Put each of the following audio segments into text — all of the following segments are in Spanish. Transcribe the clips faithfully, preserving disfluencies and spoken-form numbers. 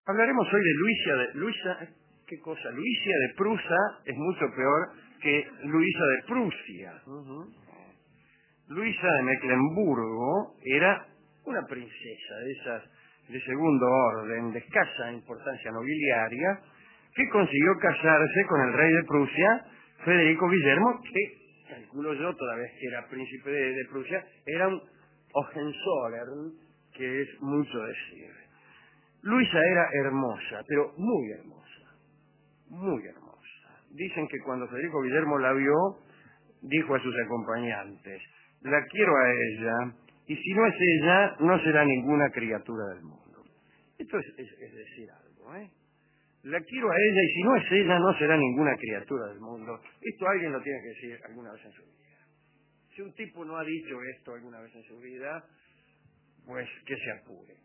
Hablaremos hoy de Luisa de Luisa, ¿qué cosa? Luisa de Prusia es mucho peor que Luisa de Prusia. Uh-huh. Luisa de Mecklemburgo era una princesa de esas de segundo orden, de escasa importancia nobiliaria, que consiguió casarse con el rey de Prusia, Federico Guillermo, que, calculo yo, toda vez que era príncipe de, de Prusia, era un Hohenzollern, que es mucho decir. Luisa era hermosa, pero muy hermosa, muy hermosa. Dicen que cuando Federico Guillermo la vio, dijo a sus acompañantes: la quiero a ella, y si no es ella, no será ninguna criatura del mundo. Esto es, es, es decir algo, ¿eh? La quiero a ella, y si no es ella, no será ninguna criatura del mundo. Esto alguien lo tiene que decir alguna vez en su vida. Si un tipo no ha dicho esto alguna vez en su vida, pues que se apure.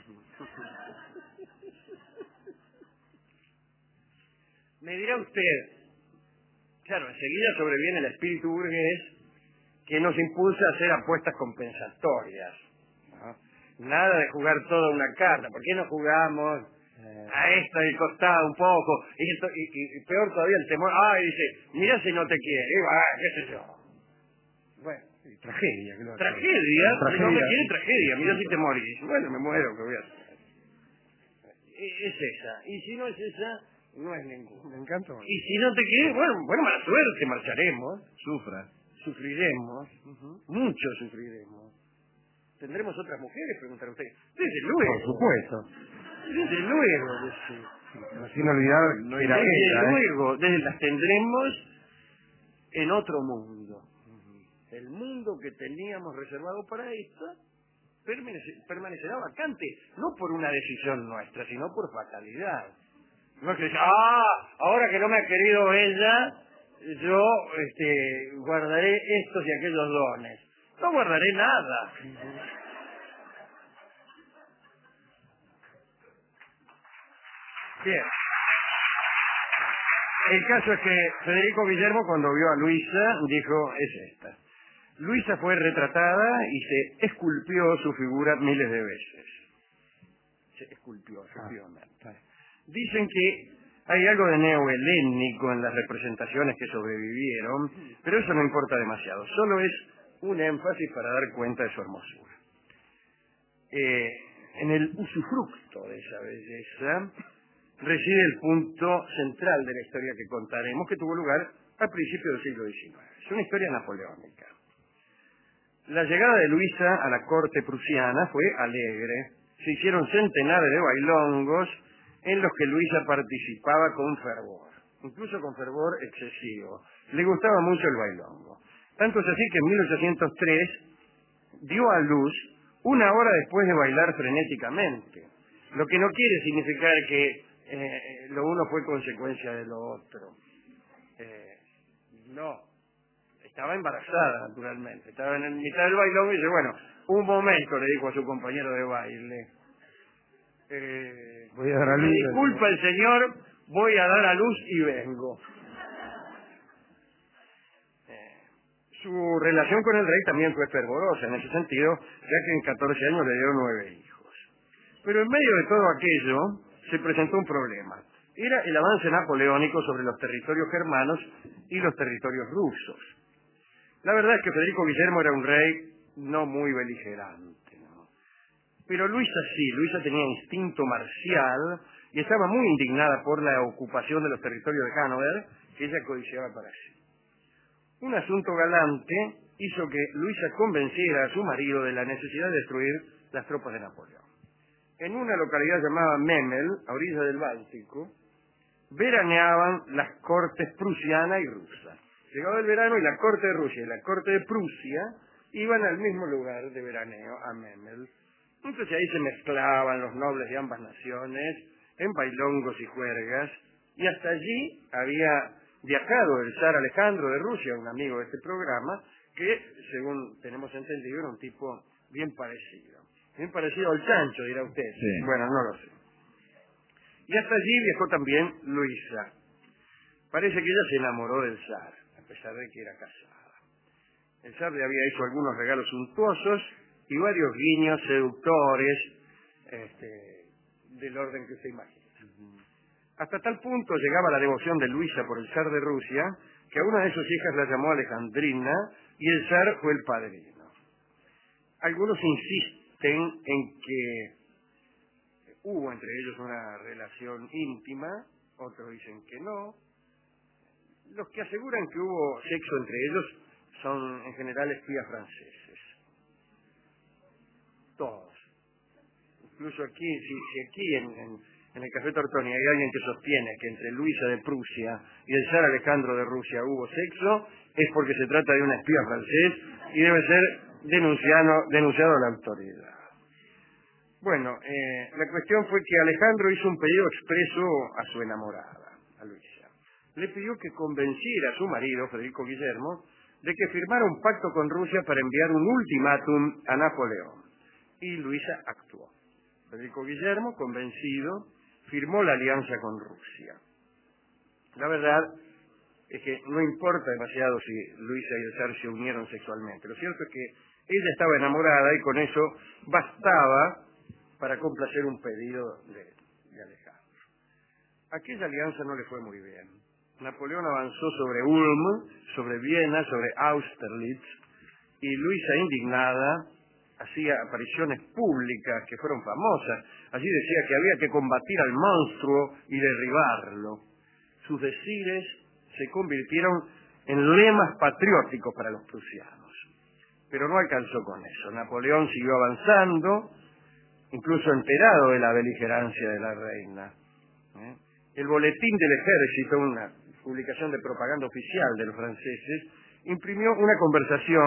Me dirá usted, claro, enseguida sobreviene el espíritu burgués que nos impulsa a hacer apuestas compensatorias, ¿no? Nada de jugar toda una carta. ¿Por qué no jugamos a esta del costado un poco? Y, esto, y, y, y peor todavía el temor. Ay, dice, mira si no te quiere. Y, ah, qué sé yo. Bueno, sí, tragedia. Claro. Tragedia. tragedia. Si no me quiere, tragedia. Mira si te morís. Bueno, me muero, ¿qué voy a hacer? Es esa. Y si no es esa, no es ninguna. Me encanta. Y si no te quiere, bueno, bueno, mala suerte, marcharemos. Sufra. Sufriremos. Uh-huh. Mucho sufriremos. ¿Tendremos otras mujeres? Preguntará usted. Desde luego. Por supuesto. Desde luego. Desde... Sin olvidar, no era desde ella. luego. ¿eh? Desde las tendremos en otro mundo. Uh-huh. El mundo que teníamos reservado para esto permanecerá vacante, no por una decisión nuestra, sino por fatalidad. No es que diga, ah, ahora que no me ha querido ella, yo este, guardaré estos y aquellos dones. No guardaré nada. Bien. El caso es que Federico Guillermo, cuando vio a Luisa, dijo, es esta. Luisa fue retratada y se esculpió su figura miles de veces. Se esculpió, efectivamente. Ah, Dicen que hay algo de neohelénico en las representaciones que sobrevivieron, pero eso no importa demasiado. Solo es un énfasis para dar cuenta de su hermosura. Eh, en el usufructo de esa belleza reside el punto central de la historia que contaremos, que tuvo lugar a principios del siglo diecinueve. Es una historia napoleónica. La llegada de Luisa a la corte prusiana fue alegre. Se hicieron centenares de bailongos en los que Luisa participaba con fervor, incluso con fervor excesivo. Le gustaba mucho el bailongo. Tanto es así que en mil ochocientos tres dio a luz una hora después de bailar frenéticamente, lo que no quiere significar que eh, lo uno fue consecuencia de lo otro. Eh, no. Estaba embarazada, naturalmente. Estaba en mitad del bailón y dice, bueno, un momento, le dijo a su compañero de baile. Eh, voy a dar a luz. Me disculpa el señor, voy a dar a luz y vengo. Eh, su relación con el rey también fue fervorosa en ese sentido, ya que en catorce años le dio nueve hijos. Pero en medio de todo aquello se presentó un problema. Era el avance napoleónico sobre los territorios germanos y los territorios rusos. La verdad es que Federico Guillermo era un rey no muy beligerante, ¿no? Pero Luisa sí, Luisa tenía instinto marcial y estaba muy indignada por la ocupación de los territorios de Hannover que ella codiciaba para sí. Un asunto galante hizo que Luisa convenciera a su marido de la necesidad de destruir las tropas de Napoleón. En una localidad llamada Memel, a orilla del Báltico, veraneaban las cortes prusiana y rusa. Llegaba el verano y la corte de Rusia y la corte de Prusia iban al mismo lugar de veraneo, a Memel. Entonces ahí se mezclaban los nobles de ambas naciones en bailongos y juergas, y hasta allí había viajado el zar Alejandro de Rusia, un amigo de este programa, que, según tenemos entendido, era un tipo bien parecido. Bien parecido al chancho, dirá usted. Sí. Bueno, no lo sé. Y hasta allí viajó también Luisa. Parece que ella se enamoró del zar, a pesar de que era casada. El zar le había hecho algunos regalos suntuosos y varios guiños seductores, este, del orden que usted imagina. Hasta tal punto llegaba la devoción de Luisa por el zar de Rusia, que a una de sus hijas la llamó Alejandrina, y el zar fue el padrino. Algunos insisten en que hubo entre ellos una relación íntima, otros dicen que no. Los que aseguran que hubo sexo entre ellos son en general espías franceses. Todos. Incluso aquí, si, si aquí en, en, en el Café Tortoni hay alguien que sostiene que entre Luisa de Prusia y el zar Alejandro de Rusia hubo sexo, es porque se trata de un espía francés y debe ser denunciado, denunciado a la autoridad. Bueno, eh, la cuestión fue que Alejandro hizo un pedido expreso a su enamorada, a Luisa. Le pidió que convenciera a su marido, Federico Guillermo, de que firmara un pacto con Rusia para enviar un ultimátum a Napoleón. Y Luisa actuó. Federico Guillermo, convencido, firmó la alianza con Rusia. La verdad es que no importa demasiado si Luisa y el zar se unieron sexualmente. Lo cierto es que ella estaba enamorada y con eso bastaba para complacer un pedido de, de Alejandro. Aquella alianza no le fue muy bien. Napoleón avanzó sobre Ulm, sobre Viena, sobre Austerlitz, y Luisa, indignada, hacía apariciones públicas que fueron famosas. Allí decía que había que combatir al monstruo y derribarlo. Sus decires se convirtieron en lemas patrióticos para los prusianos. Pero no alcanzó con eso. Napoleón siguió avanzando, incluso enterado de la beligerancia de la reina. ¿Eh? El boletín del ejército, una publicación de propaganda oficial de los franceses, imprimió una conversación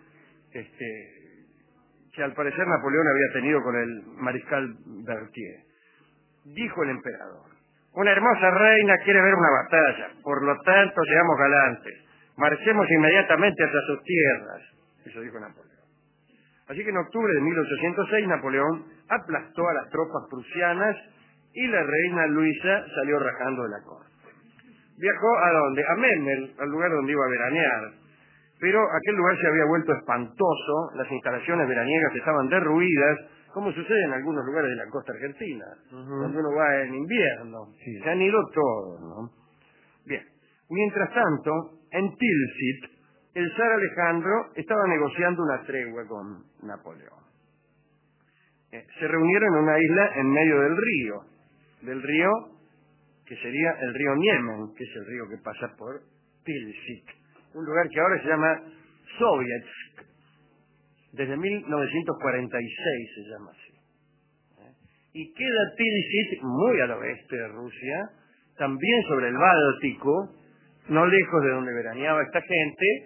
este, que al parecer Napoleón había tenido con el mariscal Berthier. Dijo el emperador: una hermosa reina quiere ver una batalla, por lo tanto seamos galantes, marchemos inmediatamente hacia sus tierras. Eso dijo Napoleón. Así que en octubre de mil ochocientos seis Napoleón aplastó a las tropas prusianas y la reina Luisa salió rajando de la corte. Viajó ¿a dónde? A Memel, al lugar donde iba a veranear. Pero aquel lugar se había vuelto espantoso, las instalaciones veraniegas estaban derruidas, como sucede en algunos lugares de la costa argentina, uh-huh. donde uno va en invierno. Sí. Se han ido todos, ¿no? Bien. Mientras tanto, en Tilsit, el zar Alejandro estaba negociando una tregua con Napoleón. Eh, se reunieron en una isla en medio del río, del río que sería el río Niemen, que es el río que pasa por Tilsit, un lugar que ahora se llama Sovietsk. Desde mil novecientos cuarenta y seis se llama así. ¿Eh? Y queda Tilsit muy al oeste de Rusia, también sobre el Báltico, no lejos de donde veraneaba esta gente,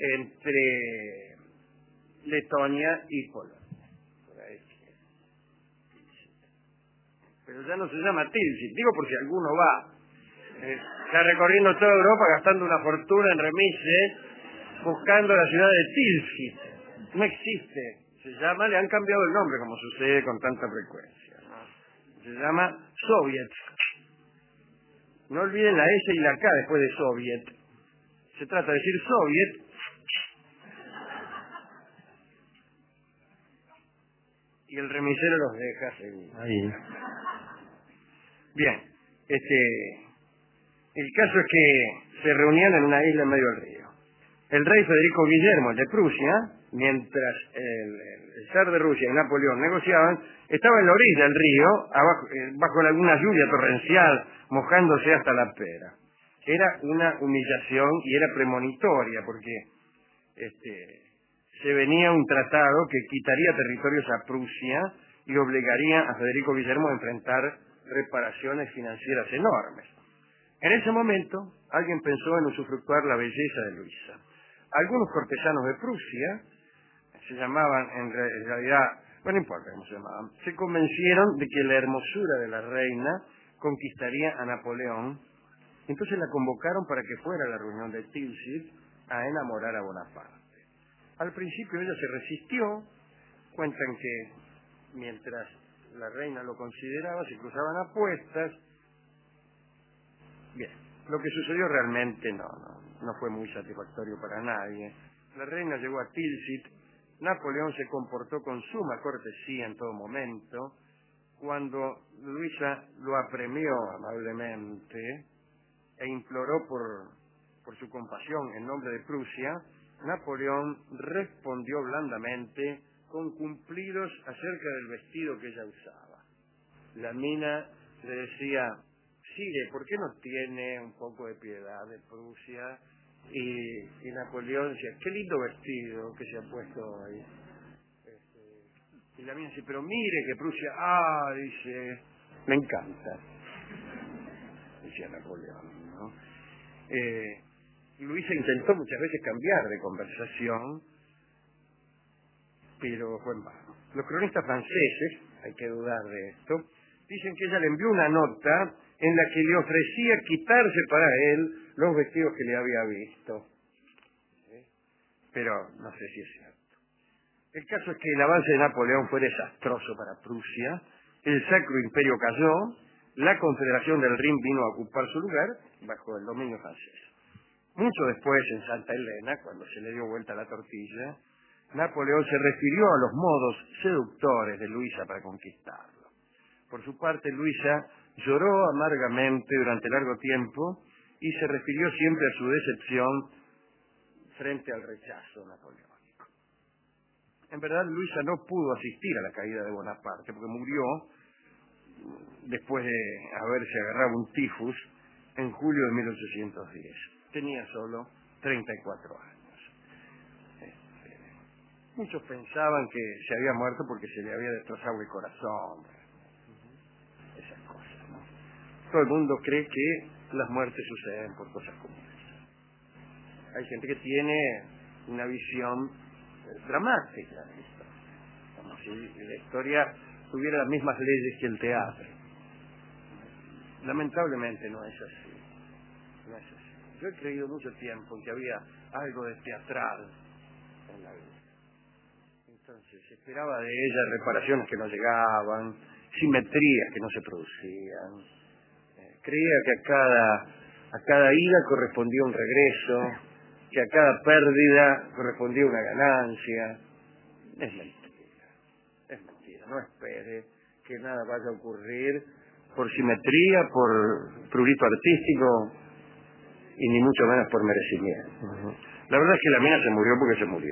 entre Letonia y Polonia. Por ahí. Pero ya no se llama Tilsit, digo por si alguno va. Eh, está recorriendo toda Europa gastando una fortuna en remises, buscando la ciudad de Tilsit. No existe. Se llama, le han cambiado el nombre, como sucede con tanta frecuencia, ¿no? Se llama Sovietsk. No olviden la S y la K después de Soviet. Se trata de decir Soviet. Y el remisero los deja seguro. Ahí. Bien. Este, el caso es que se reunían en una isla en medio del río. El rey Federico Guillermo, el de Prusia, mientras el, el zar de Rusia y Napoleón negociaban, estaba en la orilla del río, abajo, eh, bajo alguna lluvia torrencial, mojándose hasta la pera. Era una humillación y era premonitoria, porque este, se venía un tratado que quitaría territorios a Prusia y obligaría a Federico Guillermo a enfrentar reparaciones financieras enormes. En ese momento, alguien pensó en usufructuar la belleza de Luisa. Algunos cortesanos de Prusia, se llamaban en realidad, bueno, no importa cómo se llamaban, se convencieron de que la hermosura de la reina conquistaría a Napoleón. Entonces la convocaron para que fuera a la reunión de Tilsit a enamorar a Bonaparte. Al principio ella se resistió, cuentan que mientras la reina lo consideraba se cruzaban apuestas. Bien, lo que sucedió realmente no, no, no fue muy satisfactorio para nadie. La reina llegó a Tilsit, Napoleón se comportó con suma cortesía en todo momento, Cuando Luisa lo apremió amablemente e imploró por, por su compasión en nombre de Prusia, Napoleón respondió blandamente con cumplidos acerca del vestido que ella usaba. La mina le decía: Sire, ¿por qué no tiene un poco de piedad de Prusia? Y, y Napoleón decía: qué lindo vestido que se ha puesto hoy. Este, y la mina dice: pero mire que Prusia, ah, dice, me encanta, decía Napoleón, ¿no? Eh, Luisa intentó muchas veces cambiar de conversación, pero fue en vano. Los cronistas franceses, hay que dudar de esto, dicen que ella le envió una nota en la que le ofrecía quitarse para él los vestidos que le había visto. ¿Sí? Pero no sé si es cierto. El caso es que el avance de Napoleón fue desastroso para Prusia, el Sacro Imperio cayó, la Confederación del Rin vino a ocupar su lugar bajo el dominio francés. Mucho después, en Santa Elena, cuando se le dio vuelta la tortilla, Napoleón se refirió a los modos seductores de Luisa para conquistarlo. Por su parte, Luisa lloró amargamente durante largo tiempo y se refirió siempre a su decepción frente al rechazo napoleónico. En verdad, Luisa no pudo asistir a la caída de Bonaparte porque murió después de haberse agarrado un tifus en julio de mil ochocientos diez. Tenía solo treinta y cuatro años. Este, muchos pensaban que se había muerto porque se le había destrozado el corazón. Esas cosas, ¿no? Todo el mundo cree que las muertes suceden por cosas como esas. Hay gente que tiene una visión dramática de esto, como si la historia tuviera las mismas leyes que el teatro. Lamentablemente no es así. No es así. Yo he creído mucho tiempo en que había algo de teatral en la vida. Entonces, se esperaba de ella reparaciones que no llegaban, simetrías que no se producían. Eh, creía que a cada, a cada ida correspondía un regreso, que a cada pérdida correspondía una ganancia. Es mentira, es mentira. No espere que nada vaya a ocurrir por simetría, por prurito artístico, y ni mucho menos por merecimiento. Uh-huh. La verdad es que la mina se murió porque se murió.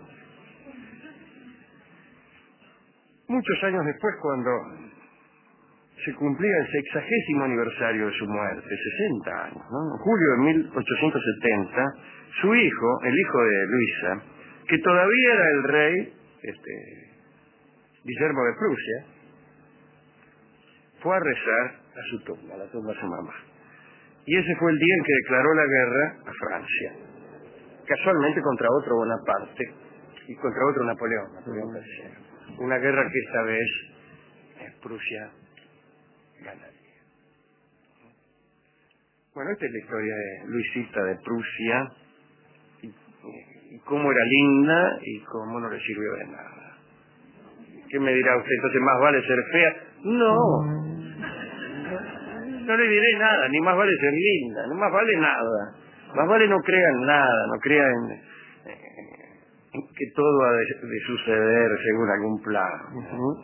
Muchos años después, cuando se cumplía el sexagésimo aniversario de su muerte, sesenta años, ¿no? En julio de mil ochocientos setenta, su hijo, el hijo de Luisa, que todavía era el rey, este, Guillermo de Prusia, fue a rezar a su tumba, a la tumba de su mamá. Y ese fue el día en que declaró la guerra a Francia, casualmente contra otro Bonaparte y contra otro Napoleón, Napoleón tercero. Una guerra que esta vez eh, Prusia ganaría. Bueno, esta es la historia de Luisita de Prusia, y, y cómo era linda y cómo no le sirvió de nada. ¿Qué me dirá usted? Entonces, ¿más vale ser fea? No. No le diré nada, ni más vale ser linda, no más vale nada. Más vale no crean nada, no crean eh, que todo ha de, de suceder según algún plan. Uh-huh.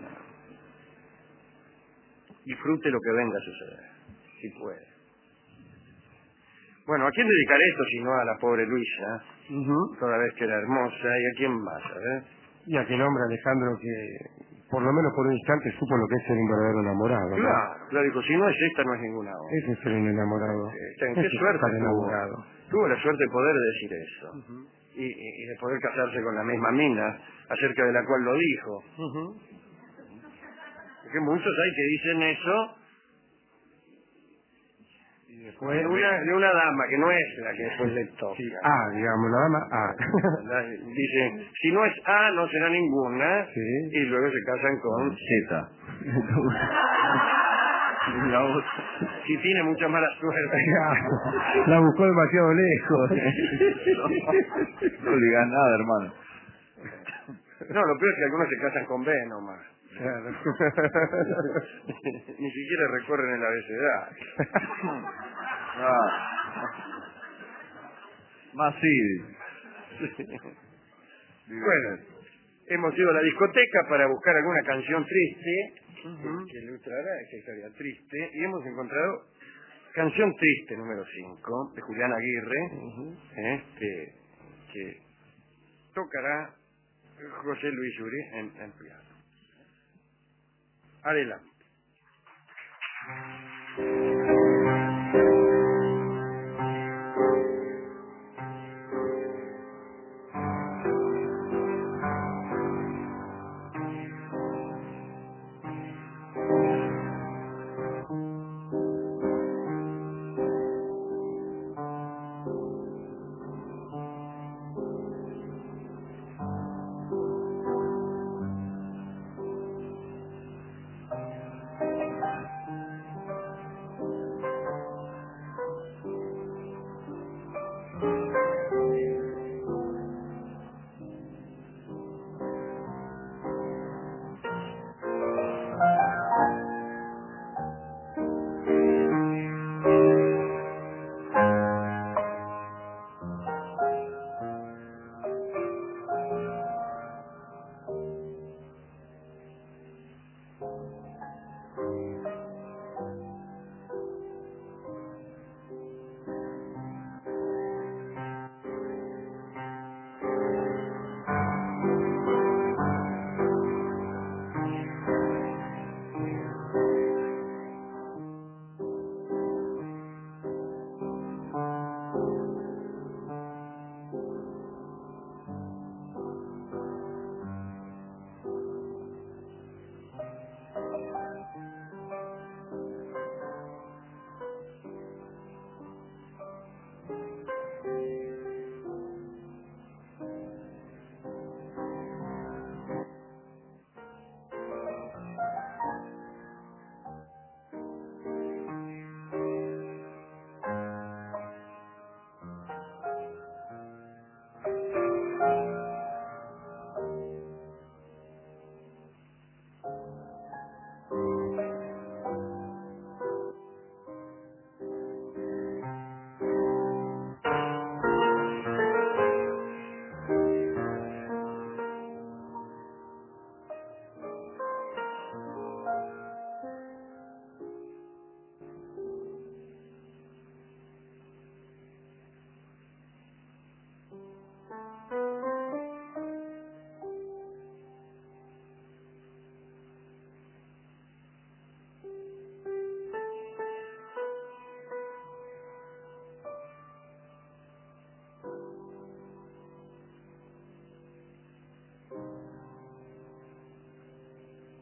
Disfrute lo que venga a suceder, si puede. Bueno, ¿a quién dedicaré esto si no a la pobre Luisa? Uh-huh. Toda vez que era hermosa, ¿y a quién más? A ver. Y aquel hombre, Alejandro, que por lo menos por un instante supo lo que es ser un verdadero enamorado, ¿no? Claro, claro, dijo, si no es esta, no es ninguna otra. Ese es ser un enamorado. Sí, ¿en qué suerte tuvo? Enamorado. Tuvo la suerte de poder decir eso. Uh-huh. y, y, y de poder casarse con la misma mina, acerca de la cual lo dijo. Uh-huh. Porque muchos hay que dicen eso y después de una, de una dama que no es la que después le toca. Sí. Ah, digamos, la dama A. Dicen, si no es A, no será ninguna, sí. Y luego se casan con Z. Si tiene mucha mala suerte. La buscó demasiado lejos. No, no digas nada, hermano. No, lo peor es que algunos se casan con B nomás. Claro. Ni siquiera recorren el abecedario. Ah. Más sí. Bueno, hemos ido a la discoteca para buscar alguna canción triste uh-huh. que, que ilustrará esa historia triste. Y hemos encontrado Canción Triste número cinco, de Julián Aguirre, uh-huh. este, que tocará José Luis Yuri en, en piano. Adelante.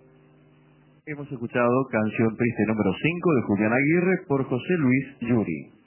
Hemos escuchado Canción Triste número cinco de Julián Aguirre por José Luis Yuri.